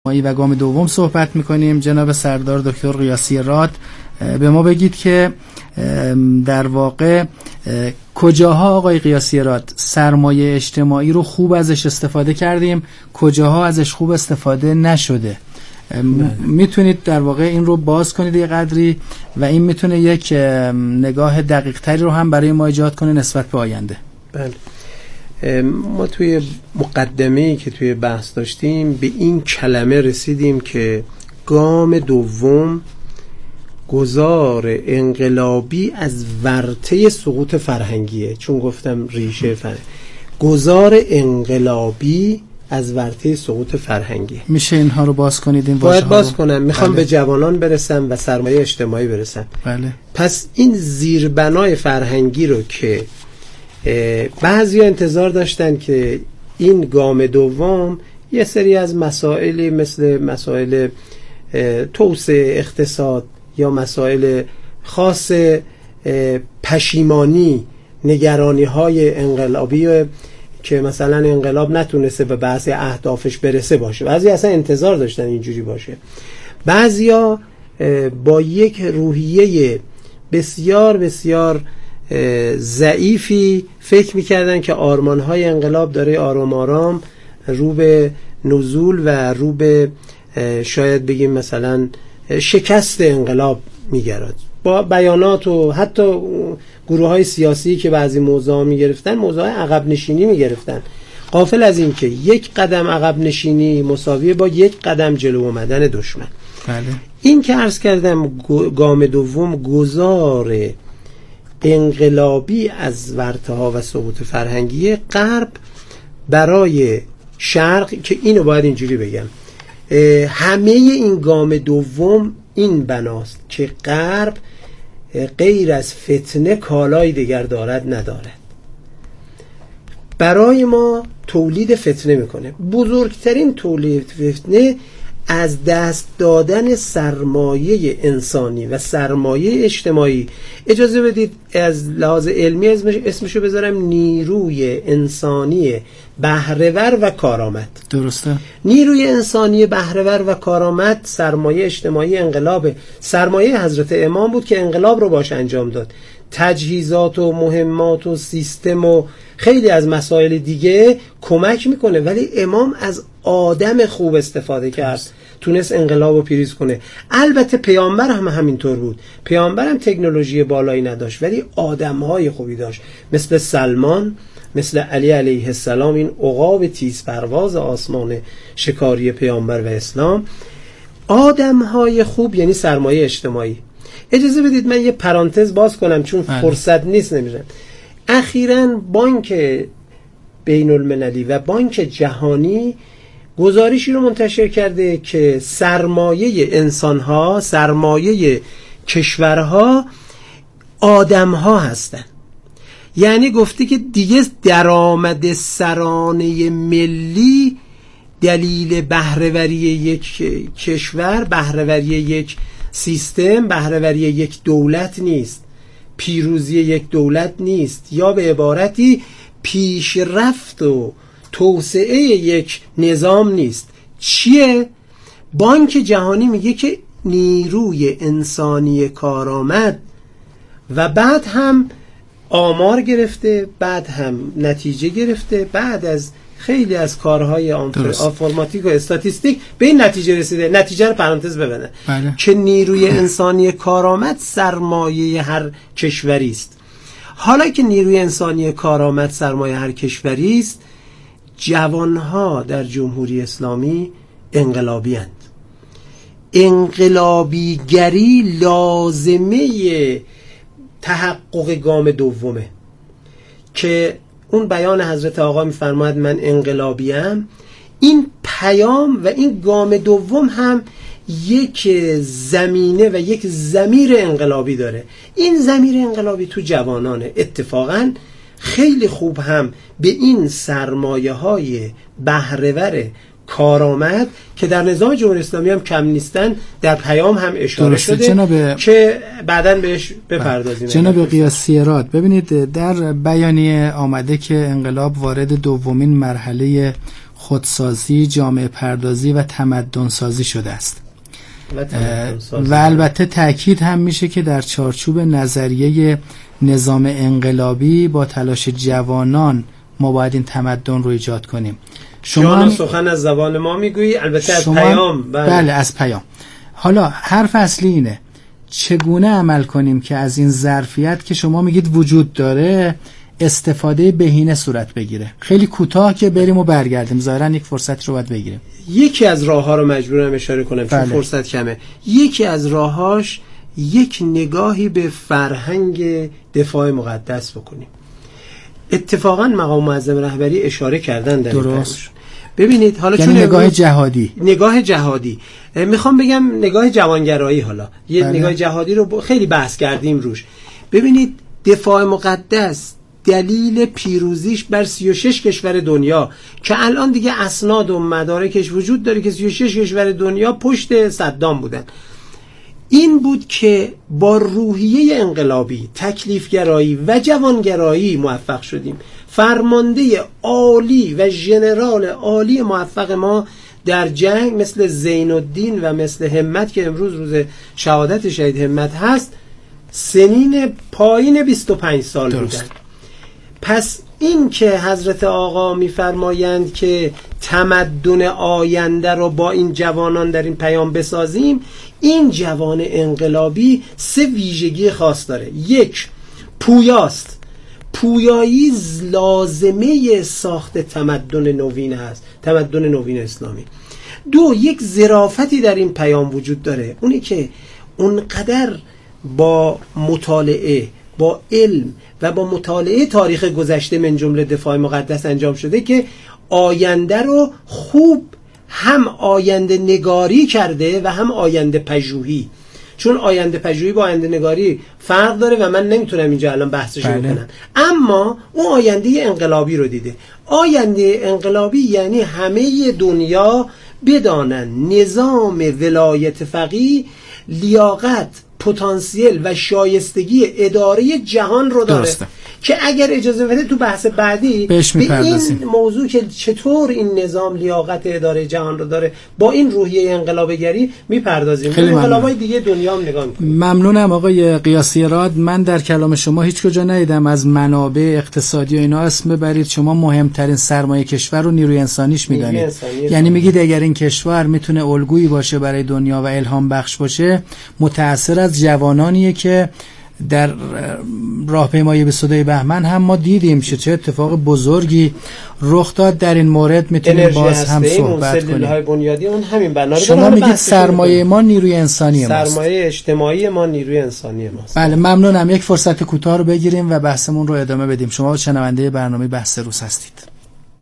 و گام دوم صحبت میکنیم. جناب سردار دکتر قیاسی راد، به ما بگید که در واقع کجاها آقای قیاسی راد سرمایه اجتماعی رو خوب ازش استفاده کردیم، کجاها ازش خوب استفاده نشده؟ میتونید در واقع این رو باز کنید یه قدری و این میتونه یک نگاه دقیق تری رو هم برای ما ایجاد کنه نسبت به آینده. بله، ما توی مقدمه‌ای که توی بحث داشتیم به این کلمه رسیدیم که گام دوم گذار انقلابی از ورطه سقوط فرهنگیه. چون گفتم ریشه گذار انقلابی از ورطه سقوط فرهنگی. میشه اینها رو باز کنید؟ این باید باز کنم. میخوام به جوانان برسم و سرمایه اجتماعی برسم. بله. پس این زیربنای فرهنگی رو که بعضی انتظار داشتن که این گام دوم یه سری از مسائلی مثل مسائل توسعه اقتصاد یا مسائل خاص پشیمانی، نگرانی های انقلابی که مثلا انقلاب نتونسته به بعضی اهدافش برسه باشه. بعضی اصلا انتظار داشتن اینجوری باشه. بعضیا با یک روحیه بسیار بسیار ضعیفی فکر میکردن که آرمانهای انقلاب داره آرام آرام رو به نزول و رو به شاید بگیم مثلا شکست انقلاب میگرد. با بیانات و حتی گروه های سیاسی که بعضی موضوع میگرفتن، موضوع عقب نشینی میگرفتن، غافل از این که یک قدم عقب نشینی مساویه با یک قدم جلو آمدن دشمن. بله. این که عرض کردم گام دوم گذار انقلابی از ورطه ها و سقوط فرهنگی غرب برای شرق، که اینو باید اینجوری بگم، همه این گام دوم این بناست که غرب غیر از فتنه کالای دیگر دارد ندارد. برای ما تولید فتنه میکنه. بزرگترین تولید فتنه از دست دادن سرمایه انسانی و سرمایه اجتماعی. اجازه بدید از لحاظ علمی اسمشو بذارم نیروی انسانی بهره‌ور و کارآمد. درسته. نیروی انسانی بهره‌ور و کارآمد سرمایه اجتماعی انقلابه. سرمایه حضرت امام بود که انقلاب رو باش انجام داد. تجهیزات و مهمات و سیستم و خیلی از مسائل دیگه کمک میکنه، ولی امام از آدم خوب استفاده کرد، تونست انقلاب رو پیروز کنه. البته پیامبر هم همینطور بود. پیامبر هم تکنولوژی بالایی نداشت ولی آدمهای خوبی داشت، مثل سلمان، مثل علی علیه السلام، این عقاب تیز پرواز آسمان شکاری پیامبر و اسلام. آدمهای خوب یعنی سرمایه اجتماعی. اجازه بدید من یه پرانتز باز کنم چون فرصت نیست نمیرم. اخیراً بانک بین المللی و بانک جهانی گزارشی رو منتشر کرده که سرمایه انسان‌ها، سرمایه کشورها آدم‌ها هستن. یعنی گفته که دیگه درآمد سرانه ملی دلیل بهره‌وری یک کشور، بهره‌وری یک سیستم، بهره‌وری یک دولت نیست، پیروزی یک دولت نیست، یا به عبارتی پیشرفت و توسعه یک نظام نیست. چیه؟ بانک جهانی میگه که نیروی انسانی کارآمد، و بعد هم آمار گرفته، بعد هم نتیجه گرفته، بعد از خیلی از کارهای آنفرماتیک و استاتیستیک به این نتیجه رسیده. نتیجه رو پرانتز ببینه. بله. که نیروی انسانی کارآمد سرمایه هر کشوری است. حالا که نیروی انسانی کارآمد سرمایه هر کشوری است، جوانها در جمهوری اسلامی انقلابی اند. انقلابیگری لازمه تحقق گام دومه که اون بیان حضرت آقا میفرماید من انقلابیم. این پیام و این گام دوم هم یک زمینه و یک ضمیر انقلابی داره. این ضمیر انقلابی تو جوانانه. اتفاقاً خیلی خوب هم به این سرمایه های بهره‌ور کارآمد که در نظام جمهوری اسلامی هم کم نیستن در پیام هم اشاره شده که بعداً بهش بپردازیم. جناب قیاسی راد، ببینید در بیانیه آمده که انقلاب وارد دومین مرحله خودسازی، جامعه پردازی و تمدن سازی شده است. و البته تأکید هم میشه که در چارچوب نظریه نظام انقلابی با تلاش جوانان ما باید این تمدن رو ایجاد کنیم. شما سخن از زبان ما میگویی، البته از پیام. بله از پیام. حالا حرف اصلی اینه چگونه عمل کنیم که از این ظرفیت که شما میگید وجود داره استفاده بهینه صورت بگیره. خیلی کوتاه که بریم و برگردیم، ظاهرا یک فرصت رو باید بگیریم. یکی از راه‌ها رو مجبورم اشاره کنم چون فرصت کمه. یکی از راه‌هاش یک نگاهی به فرهنگ دفاع مقدس بکنیم. اتفاقا مقام معظم رهبری اشاره کردن در درست. ببینید حالا یعنی چون نگاه جهادی میخوام بگم نگاه جوانگرایی، حالا یه نگاه جهادی رو خیلی بحث کردیم روش. ببینید دفاع مقدس دلیل پیروزیش بر 36 کشور دنیا که الان دیگه اسناد و مدارکش وجود داره که 36 کشور دنیا پشت صدام بودن، این بود که با روحیه انقلابی، تکلیفگرایی و جوانگرایی موفق شدیم. فرمانده عالی و ژنرال عالی موفق ما در جنگ مثل زین الدین و مثل همت که امروز روز شهادت شهید همت هست، سنین پایین 25 سال بودن. پس این که حضرت آقا میفرمایند که تمدن آینده رو با این جوانان در این پیام بسازیم، این جوان انقلابی 3 ویژگی خاص داره. 1 پویاست، پویایی لازمه ساخت تمدن نوین هست، تمدن نوین اسلامی. 2 یک ظرافتی در این پیام وجود داره، اونی که اونقدر با مطالعه، با علم و با مطالعه تاریخ گذشته من جمله دفاع مقدس انجام شده که آینده رو خوب هم آینده نگاری کرده و هم آینده پژوهی. چون آینده پژوهی با آینده نگاری فرق داره و من نمیتونم اینجا الان بحثش رو کنم. اما اون آینده انقلابی رو دیده. آینده انقلابی یعنی همه دنیا بدانن نظام ولایت فقیه لیاقت، پتانسیل و شایستگی اداره جهان رو داره. درسته. که اگر اجازه بده تو بحث بعدی به این موضوع که چطور این نظام لیاقت اداره جهان رو داره با این روحیه انقلابگری میپردازیم. انقلابای دیگه دنیا هم نگاه میکنیم. ممنونم آقای قیاسی راد. من در کلام شما هیچ کجا ندیدم از منابع اقتصادی و اینا اسم ببرید. شما مهمترین سرمایه کشور رو نیروی انسانیش میدانید. یعنی میگید اگر این کشور میتونه الگویی باشه برای دنیا و الهام بخش باشه، متأثر از جوانانیه که در راهپیمایی 22 بهمن هم ما دیدیم چه اتفاق بزرگی رخ داد. در این مورد میتونیم باز هم صحبت کنیم. بنیادی اون همین بنا رو شما میگید سرمایه ما نیروی انسانی ماست. سرمایه اجتماعی ما نیروی انسانی ماست. بله ممنونم. یک فرصت کوتاه رو بگیریم و بحثمون رو ادامه بدیم. شما شنونده برنامه بحث روز هستید.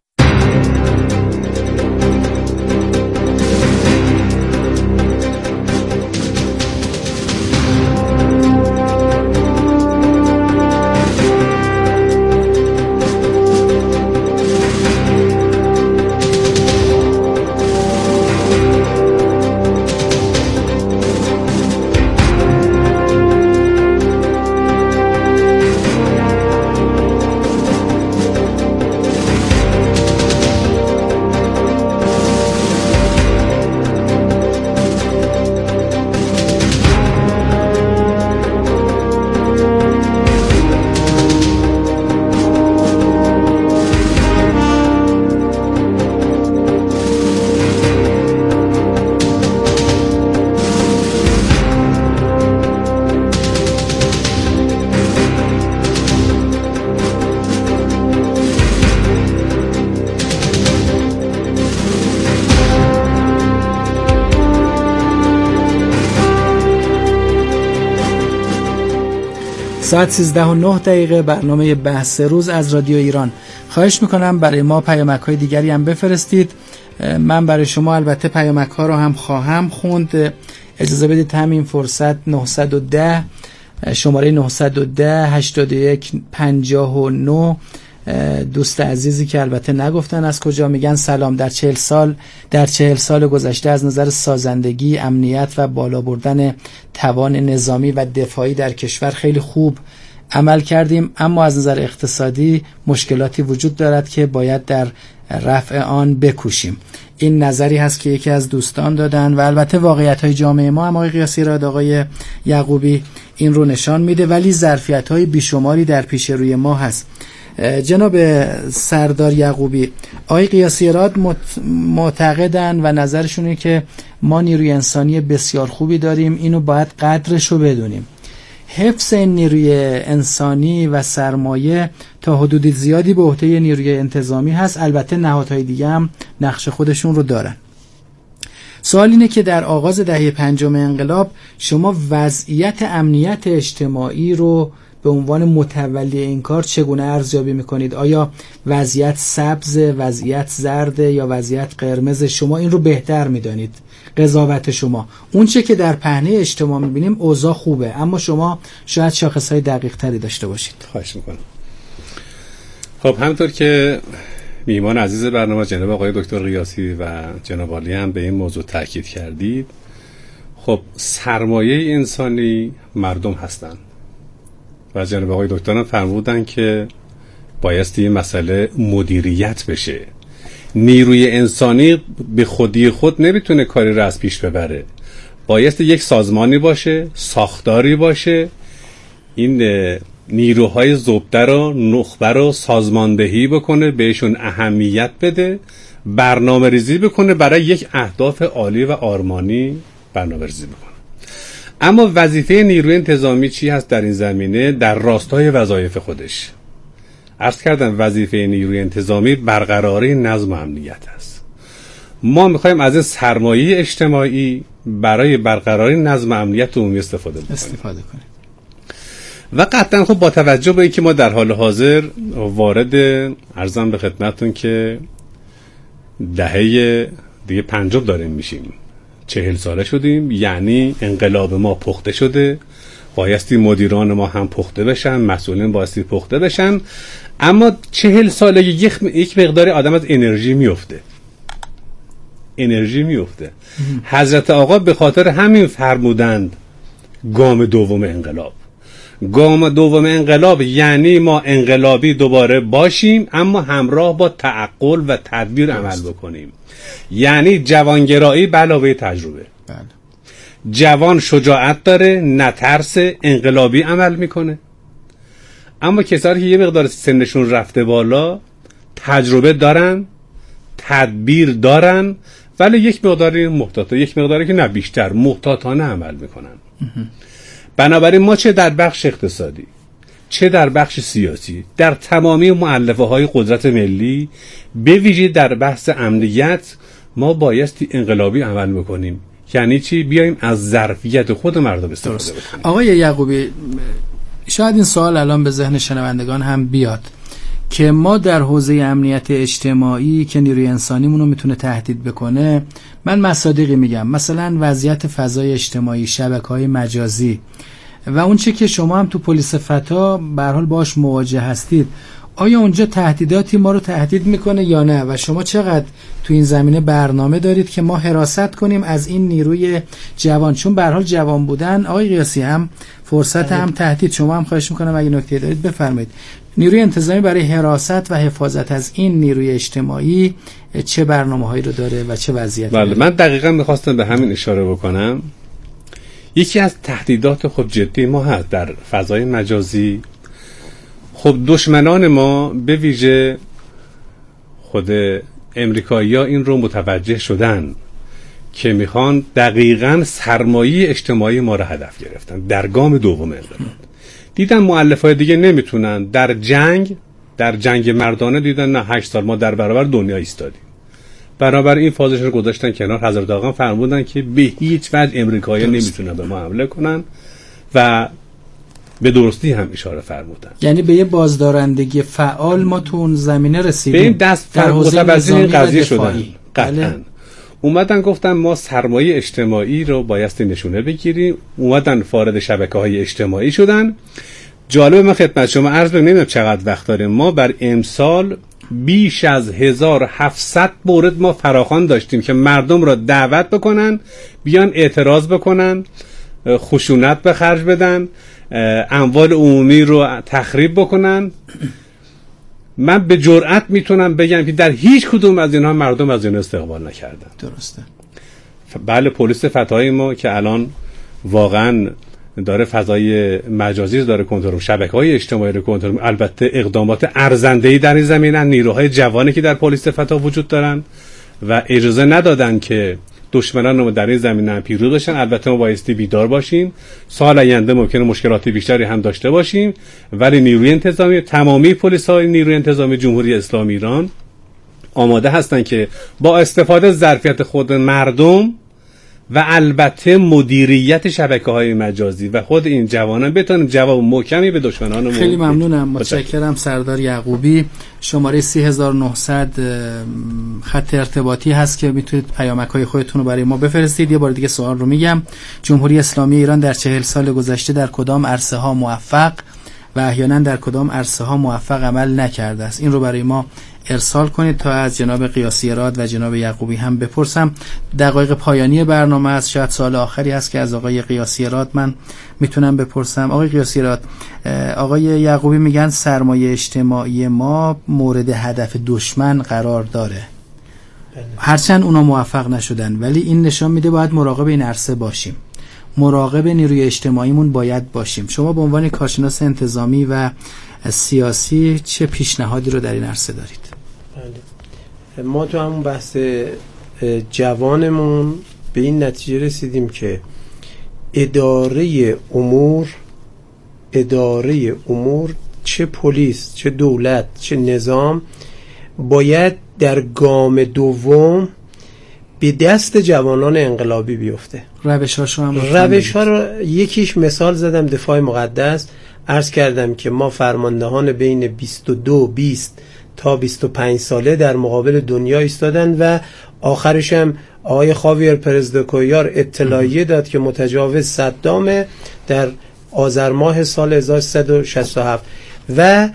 ساعت 13:09 برنامه بحث روز از رادیو ایران. خواهش میکنم برای ما پیامک‌های دیگری هم بفرستید. من برای شما البته پیامک‌ها رو هم خواهم خوند. اجازه بدید همین فرصت 910 شماره 910 81 59 دوست عزیزی که البته نگفتن از کجا میگن سلام. در 40 سال گذشته از نظر سازندگی، امنیت و بالا بردن توان نظامی و دفاعی در کشور خیلی خوب عمل کردیم، اما از نظر اقتصادی مشکلاتی وجود دارد که باید در رفع آن بکوشیم. این نظری هست که یکی از دوستان دادن و البته واقعیت‌های جامعه ما هم آقای قیاسی‌راد، آقای یعقوبی این رو نشان میده، ولی ظرفیت‌های بیشماری در پیش روی ما هست. جناب سردار یعقوبی، آقای قیاسی‌راد معتقدن و نظرشون اینه که ما نیروی انسانی بسیار خوبی داریم، اینو باید قدرش رو بدونیم. حفظ نیروی انسانی و سرمایه تا حدود زیادی به عهده نیروی انتظامی هست، البته نهادهای دیگه هم نقش خودشون رو دارن. سوال اینه که در آغاز دهه 50 انقلاب شما وضعیت امنیت اجتماعی رو به عنوان متولی این کار چگونه ارزیابی میکنید؟ آیا وضعیت سبز، وضعیت زرد یا وضعیت قرمز؟ شما این رو بهتر میدانید، قضاوت شما. اون چه که در پهنه اجتماع میبینیم اوضاع خوبه، اما شما شاید شاخصهای دقیق تری داشته باشید. خواهش میکنم. خب همونطور که میهمان عزیز برنامه جناب آقای دکتر قیاسی و جناب عالی هم به این موضوع تاکید کردید، خب سرمایه انسانی مردم هستند و جناب آقای دکتر هم فرمودن که بایستی این مسئله مدیریت بشه. نیروی انسانی به خودی خود نمیتونه کاری را از پیش ببره، بایستی یک سازمانی باشه، ساختاری باشه، این نیروهای زبده رو، نخبه رو سازماندهی بکنه، بهشون اهمیت بده، برنامه ریزی بکنه، برای یک اهداف عالی و آرمانی برنامه ریزی بکنه. اما وظیفه نیروی انتظامی چی هست در این زمینه؟ در راستای وظایف خودش عرض کردم وظیفه نیروی انتظامی برقراری نظم و امنیت است. ما میخوایم از این سرمایه اجتماعی برای برقراری نظم و امنیت عمومی استفاده کنیم. و قطعا خب با توجه به اینکه ما در حال حاضر وارد عرضم به خدمتتون که دهه دیگه 50 داریم میشیم، 40 ساله شدیم، یعنی انقلاب ما پخته شده، بایستی مدیران ما هم پخته بشن، مسئولین بایستی پخته بشن، اما 40 ساله یک مقدار آدم از انرژی میفته. حضرت آقا به خاطر همین فرمودند گام دوم انقلاب یعنی ما انقلابی دوباره باشیم، اما همراه با تعقل و تدبیر عمل بکنیم. یعنی جوانگرایی به علاوه تجربه. جوان شجاعت داره، نترس، انقلابی عمل میکنه. اما کسانی که یه مقدار سنشون رفته بالا، تجربه دارن، تدبیر دارن، ولی یک مقداری محتاطه، یک مقداری که نه بیشتر محتاطانه عمل میکنن. بنابراین ما چه در بخش اقتصادی، چه در بخش سیاسی، در تمامی مؤلفه های قدرت ملی، به ویژه در بحث امنیت، ما بایستی انقلابی عمل بکنیم. یعنی چی؟ بیایم از ظرفیت خود مردم استفاده بکنیم. آقای یعقوبی، شاید این سوال الان به ذهن شنوندگان هم بیاد که ما در حوزه امنیت اجتماعی که نیروی انسانیمون رو میتونه تهدید بکنه، من مصادیقی میگم، مثلا وضعیت فضای اجتماعی، شبکه‌های مجازی و اون چه که شما هم تو پلیس فتا به هر حال باهاش مواجه هستید، آیا اونجا تهدیداتی ما رو تهدید میکنه یا نه؟ و شما چقدر تو این زمینه برنامه دارید که ما حراست کنیم از این نیروی جوان؟ چون به هر حال جوان بودن آقای قیاسی هم فرصت هم تهدید. شما هم خواهش میکنم اگه نکته دارید بفرمایید. نیروی انتظامی برای حراست و حفاظت از این نیروی اجتماعی چه برنامه‌هایی رو داره و چه وضعیتی؟ بله، من دقیقاً می‌خواستم به همین اشاره بکنم. یکی از تهدیدات خب جدی ما هست در فضای مجازی. خب دشمنان ما به ویژه خود امریکایی‌ها این رو متوجه شدن که میخوان دقیقاً سرمایه اجتماعی ما رو هدف گرفتن. در گام دوم انقلاب دیدن مؤلفه‌های دیگه نمیتونن، در جنگ مردانه دیدن نه 8 سال ما در برابر دنیا ایستادیم، بنابراین این فازش رو گذاشتن کنار. حضرت آقا فرمودن که به هیچ وجه امریکایی‌ها نمیتونن به ما حمله کنن و به درستی هم اشاره فرمودن. یعنی به یه بازدارندگی فعال ما تو اون زمینه رسیدیم، به این دست در متوجه این قضیه شدن. قطعاً اومدن گفتن ما سرمایه اجتماعی رو بایستی نشونه بگیریم، اومدن وارد شبکه‌های اجتماعی شدن. جالب، من خدمت شما عرض بکنم چقدر وقت داریم. ما بر امسال بیش از 1700 مورد ما فراخوان داشتیم که مردم را دعوت بکنن بیان اعتراض بکنن خشونت به خرج بدن، اموال عمومی رو تخریب بکنن. من به جرئت میتونم بگم که در هیچ کدوم از اینها مردم از این استقبال نکردن. درسته. بله، پلیس فتای ما که الان واقعا داره فضای مجازی رو داره کنترل، شبکه‌های اجتماعی رو کنترل، البته اقدامات ارزنده‌ای در این زمینه، نیروهای جوانی که در پلیس فتا وجود دارن و اجازه ندادن که دشمنان رو در این زمینه پیروز بشن. البته ما بایستی بیدار باشیم، سال آینده ممکنه مشکلات بیشتری هم داشته باشیم، ولی نیروی انتظامی، تمامی پلیس‌های نیروی انتظامی جمهوری اسلامی ایران آماده هستن که با استفاده از ظرفیت خود مردم و البته مدیریت شبکه‌های مجازی و خود این جوانان بتونن جواب محکمی به دشمنانمون. خیلی ممنونم، متشکرم. سردار یعقوبی، شماره 3900 خط ارتباطی هست که میتونید پیامک‌های خودتون رو برای ما بفرستید. یه بار دیگه سوال رو میگم: جمهوری اسلامی ایران در 40 سال گذشته در کدام عرصه‌ها موفق و احیانا در کدام عرصه‌ها موفق عمل نکرده است؟ این رو برای ما ارسال کنید تا از جناب قیاسی راد و جناب یعقوبی هم بپرسم. دقایق پایانی برنامه است، شاید سوال آخری هست که از آقای قیاسی راد من میتونم بپرسم. آقای قیاسی راد، آقای یعقوبی میگن سرمایه اجتماعی ما مورد هدف دشمن قرار داره، هرچند اونا موفق نشدن، ولی این نشان میده باید مراقب این عرصه باشیم، مراقب نیروی اجتماعیمون باید باشیم. شما به عنوان کارشناس انتظامی و سیاسی چه پیشنهادی رو در این عرصه دارید؟ ما تو همون بحث جوانمون به این نتیجه رسیدیم که اداره امور چه پلیس، چه دولت، چه نظام باید در گام دوم به دست جوانان انقلابی بیفته. روش‌ها رو یکیش مثال زدم، دفاع مقدس. عرض کردم که ما فرماندهان بین 20 تا 25 ساله در مقابل دنیا ایستادن و آخرش هم آقای خاویر پرز د کویار اطلاعیه داد که متجاوز صدام در آذر ماه سال 1367. و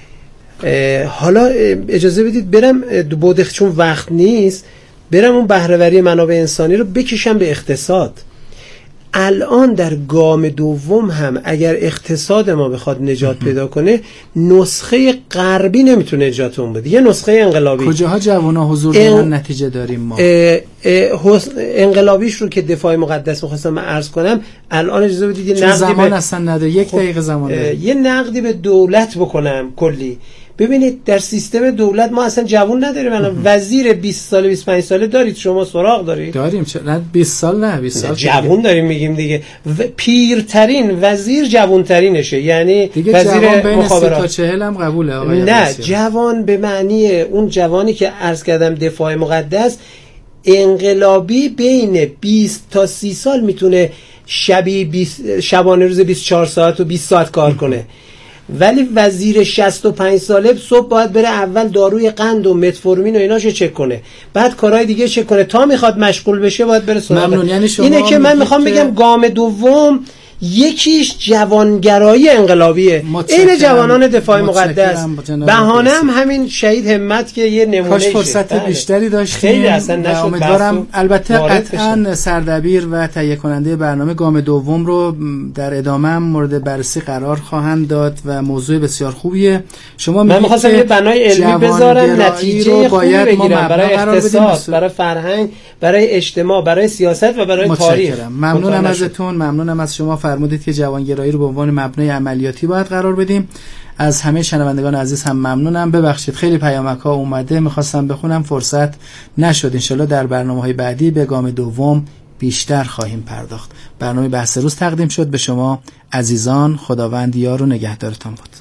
حالا اجازه بدید برم بودخ، چون وقت نیست، برم اون بهره‌وری منابع انسانی رو بکشم به اقتصاد. الان در گام دوم هم اگر اقتصاد ما بخواد نجات پیدا کنه، نسخه غربی نمیتونه نجاتمون بده، یه نسخه انقلابی. کجاها جوانا حضور دارن نتیجه داریم ما؟ انقلابیش رو که دفاع مقدس می‌خواستم من عرض کنم، الان اجازه بدید یه نقدی زمان اصلا نداره، یک دقیقه زمان داره. یه نقدی به دولت بکنم کلی. ببینید در سیستم دولت ما اصلا جوان نداریم. الان وزیر 20 ساله 25 ساله دارید، شما سراغ دارید؟ داریم. چرا 20 سال نه 20 سال جوان داریم میگیم دیگه. پیرترین وزیر جوانترینشه، یعنی وزیر مخابرات. تا 40 هم قبوله آقای نه رئیسی. جوان به معنی اون جوانی که عرض کردم دفاع مقدس، انقلابی بین 20 تا 30 سال میتونه شبانه روز 24 ساعت و 20 ساعت کار کنه. ولی وزیر 65 ساله صبح باید بره اول داروی قند و متفورمین و ایناشو چک کنه، بعد کارهای دیگه چک کنه، تا میخواد مشغول بشه باید بره سراغ. یعنی اینه که من میخوام بگم گام دوم یکیش جوانگرایی انقلابیه، این جوانان دفاع مقدس. بهانه هم همین شهید همت که یه نمونه کاش فرصت بیشتری داشتیم. خیلی اصلا نشد. امیدوارم البته قطعا سردبیر و تهیه کننده برنامه گام دوم رو در ادامه هم مورد بررسی قرار خواهند داد و موضوع بسیار خوبیه. شما من می‌خواستم یه بنای علمی بذارم، نتیجه خوبی بگیرم برای اقتصاد، برای فرهنگ، برای اجتماع، برای سیاست و برای تاریخ. ممنونم ازتون، ممنونم از شما. فرمودید که جوانگرایی رو به عنوان مبنای عملیاتی باید قرار بدیم. از همه شنوندگان عزیز هم ممنونم. ببخشید خیلی پیامک‌ها اومده، می‌خواستم بخونم فرصت نشد. انشالله در برنامه‌های بعدی به گام دوم بیشتر خواهیم پرداخت. برنامه بحث روز تقدیم شد به شما عزیزان. خداوند یار و نگهدارتان بود.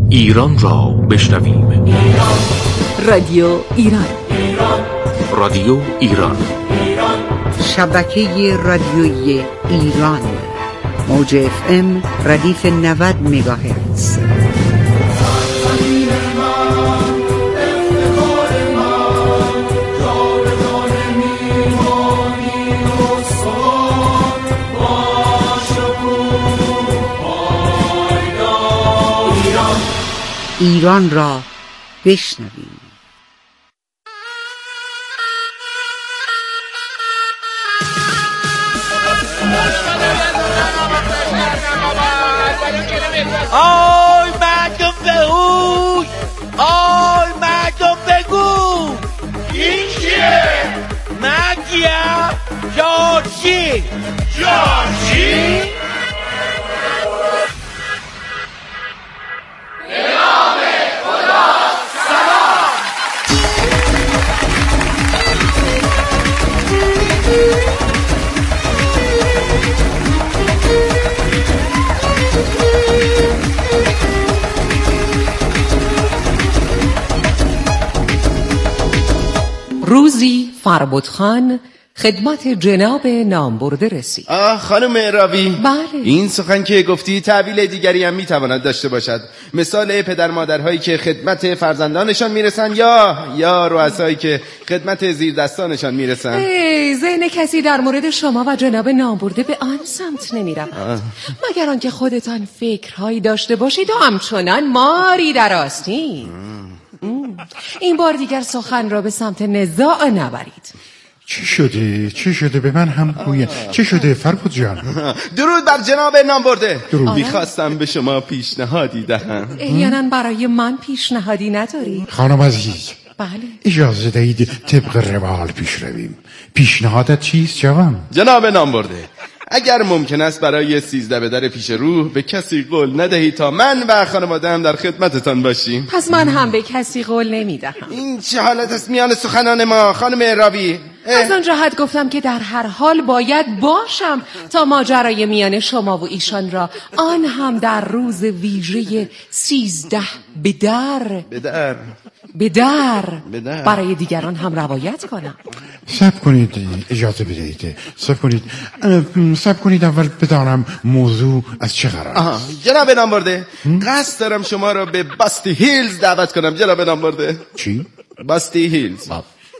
ایران را بشنویم. رادیو ایران. رادیو ایران. شبکه رادیویی ایران. موج FM ردیف 90 مگاهرتز. ایران را بشنویم. آی مردم بگو، آی مردم بگو، این کیه؟ مگیم جارچی؟ جارچی؟ روزی فربد خان خدمت جناب نامبرده رسید. خانم مهراوی، بله. این سخن که گفتی تعبیل دیگری هم میتواند داشته باشد، مثال پدر مادرهایی که خدمت فرزندانشان میرسن یا رؤسایی که خدمت زیر دستانشان میرسن. ذهن کسی در مورد شما و جناب نامبرده به آن سمت نمیرود، مگر آنکه خودتان فکرهایی داشته باشید و همچنان ماری در آستین. این بار دیگر سخن را به سمت نزاع نبرید. چی شده به من هم گویه. چی شده فربد جان؟ درود بر جناب نامبرده. درود. میخواستم به شما پیشنهادی دهم. احیانا برای من پیشنهادی نداری؟ خانم عزیز، بله. اجازه دهید طبق روال پیش رویم. پیشنهادت چیست جوان؟ جناب نامبرده، اگر ممکن است برای 13 به در پیش روح به کسی قول ندهید تا من و خانواده‌ام در خدمتتان باشیم. پس من هم به کسی قول نمیدهم. این چه حالت است میان سخنان ما خانم مهراوی؟ از آن جهت گفتم که در هر حال باید باشم تا ماجرای میان شما و ایشان را، آن هم در روز ویژه 13 به در برای دیگران هم روایت کنم. صبر کنید، اجازه بدهید. صبر کنید اول بدانم موضوع از چه قرار است. جناب نامبرده، قصد دارم شما را به باستی هیلز دعوت کنم. جناب نامبرده. چی؟ باستی هیلز.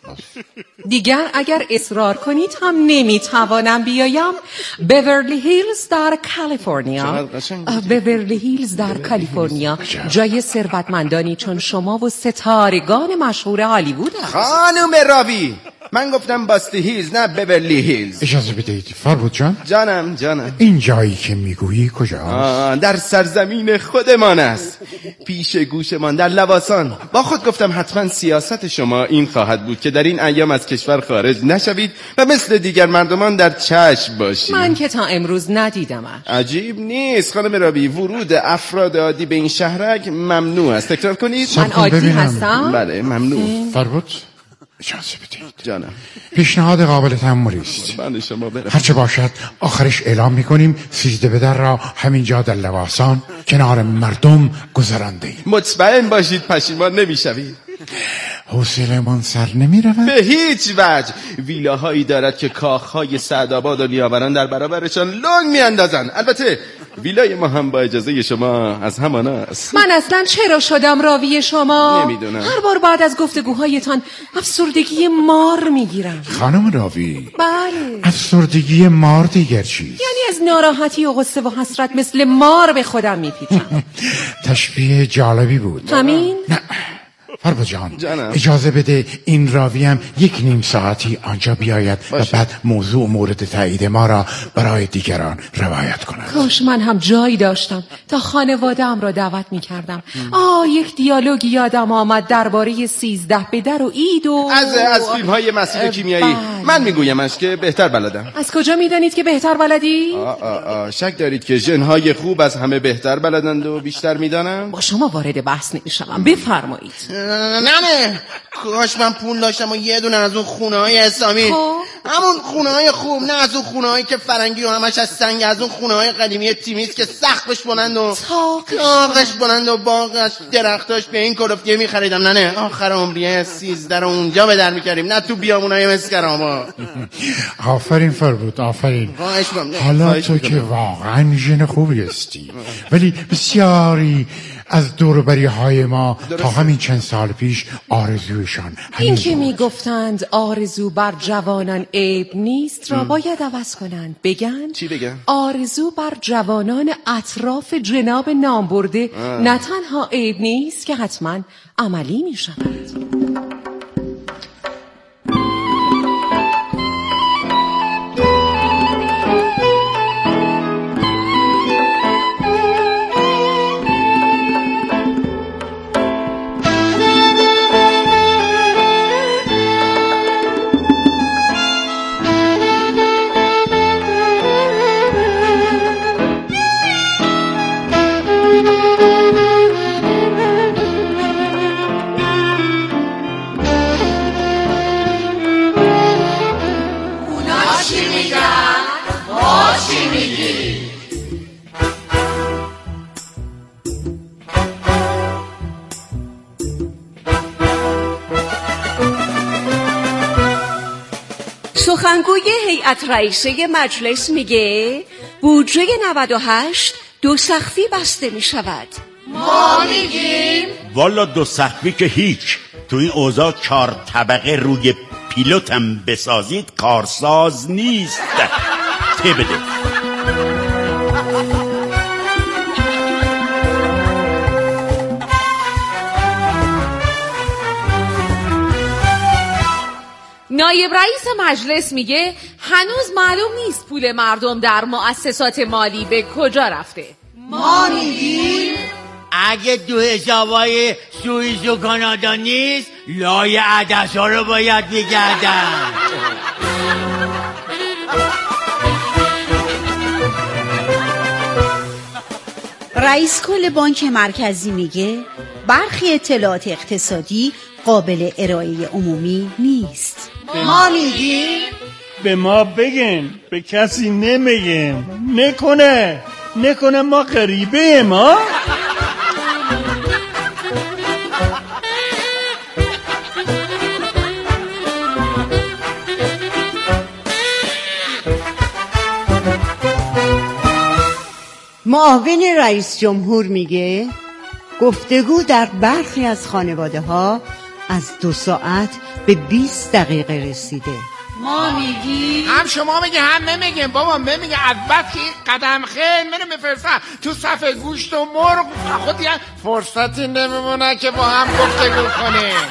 دیگر اگر اصرار کنید هم نمیتوانم بیایم. بیورلی هیلز در کالیفرنیا. بیورلی هیلز در کالیفرنیا جای ثروتمندانی چون شما و ستارگان مشهور هالیوود است. خانم راوی، من گفتم باستی هیلز نه بیورلی هیلز. اجازه بدهید فربد جان. جانم. این جایی که میگویی کجاست؟ در سرزمین خودمان است، پیش گوشمان در لواسان. با خود گفتم حتما سیاست شما این خواهد بود که در این ایام از کشور خارج نشوید و مثل دیگر مردمان در چشم باشید. من که تا امروز ندیدمش. عجیب نیست خانم راوی، ورود افراد عادی به این شهرک ممنوع است. تکرار کنید. من عادی هستم؟ بله ممنوع. فربد اجازه بدهید. جانم. پیشنهاد قابل تأملی است. بله شما برم. هرچه باشد آخرش اعلام میکنیم 13 به در را همینجا در لواسان کنار مردم گذرانده ایم. مطمئن باشید پشیمان نمیشوید. حوصله من سر نمی رود؟ به هیچ وجه. ویلاهایی دارد که کاخهای سعدآباد و نیاوران در برابرشان لنگ میاندازند. البته ویلای ما هم با اجازه شما از همان است. من اصلا چرا شدم راوی شما؟ نمیدونم. هر بار بعد از گفتگوهایتان افسردگی مار میگیرم. خانم راوی، بله. افسردگی مار دیگر چیست؟ یعنی از ناراحتی و غصه و حسرت مثل مار به خودم میپیچم. تشبیه جالبی بود. همین؟ نه فربد جان، جانم. اجازه بده این راوی هم 1.5 ساعتی آنجا بیاید و بعد موضوع مورد تایید ما را برای دیگران روایت کند. کاش من هم جایی داشتم تا خانواده‌ام را دعوت می‌کردم. یک دیالوگی یادم آمد درباره 13 به در و عید و از فیلم‌های مسیر کیمیایی. من میگویمش که بهتر بلدم. از کجا میدانید که بهتر بلدی؟ شک دارید که ژن‌های خوب از همه بهتر بلدند و بیشتر میدانند؟ با شما وارد بحث نمی‌شوم. بفرمایید. نه کاش من پول داشتم و یه دونه از اون خونه‌های اسلامی، همون خونه‌های خوب، نه از اون خونه‌هایی که فرنگی و همش از سنگ، از اون خونه‌های قدیمی تیمیز که سقفش بلند و تاقش بلند و باغش درختاش به این کلفتیه می‌خریدم. نه آخر عمریه 13 رو اونجا به در می‌کردیم، نه تو بیابونای مسکرام‌ها. آفرین فربود، آفرین. حالا تو که واقعا ژن خوبی هستی، ولی بسیاری از دوروبری های ما تا همین چند سال پیش آرزویشان این که میگفتند آرزو بر جوانان عیب نیست را باید عوض کنند. بگن چی بگن؟ آرزو بر جوانان اطراف جناب نامبرده نه تنها عیب نیست که حتما عملی می شود. سخنگوی هیئت رئیسه مجلس میگه بودجه 98 دو سقفی بسته میشود. ما میگیم والا دو سقفی که هیچ، تو این اوضاع 4 طبقه روی پیلوتم بسازید کارساز نیست. ته بده. نایب رئیس مجلس میگه هنوز معلوم نیست پول مردم در مؤسسات مالی به کجا رفته. ما میگیم اگه دو حسابای سوئیس و کانادا نیست لای عدس‌ها رو باید بگردن. رئیس کل بانک مرکزی میگه برخی اطلاعات اقتصادی قابل ارائه عمومی نیست. ما میگیم به ما بگن، به کسی نمیگن. نکنه ما غریبه ما. معاون رئیس جمهور میگه گفتگو در برخی از خانواده ها از 2 ساعت به 20 دقیقه رسیده. ما میگیم هم شما میگه هم نمیگیم. بابا نمیگه البته قدم خیلی منو میفرستن تو صف گوشت و مرغ، خودی هم فرصتی نمیمونه که با هم گفتگو کنیم.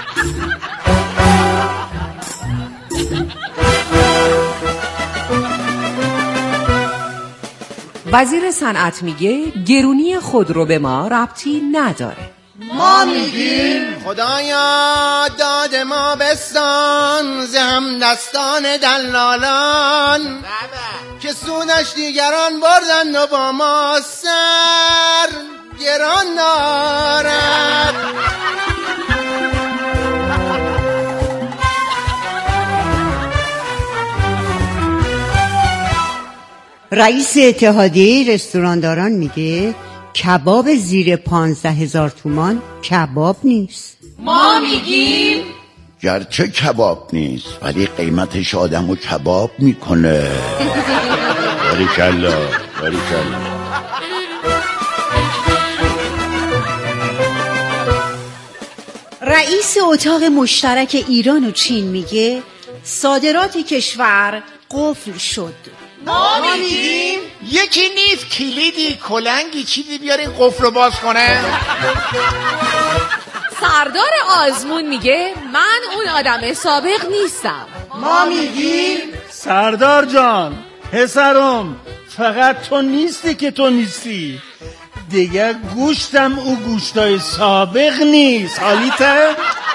وزیر صنعت میگه گرونی خودرو به ما ربطی نداره. ما میگیم خدایا داد ما بستان زهم دستان دلالان که سودش دیگران بردن و با ما سر گران دارد. رئیس اتحادیه رستورانداران میگه کباب زیر 15,000 تومان کباب نیست. ما میگیم گرچه کباب نیست ولی قیمتش آدمو کباب میکنه. باریکلا. رئیس اتاق مشترک ایران و چین میگه صادرات کشور قفل شد. ما میگیم یکی نیست کلیدی کلنگی چیزی بیارین قفل رو باز کنه. سردار آزمون میگه من اون آدم سابق نیستم. ما میگیم سردار جان پسرم فقط تو نیستی که تو نیستی دیگه، گوشتم او گوشتای سابق نیست. حالیته؟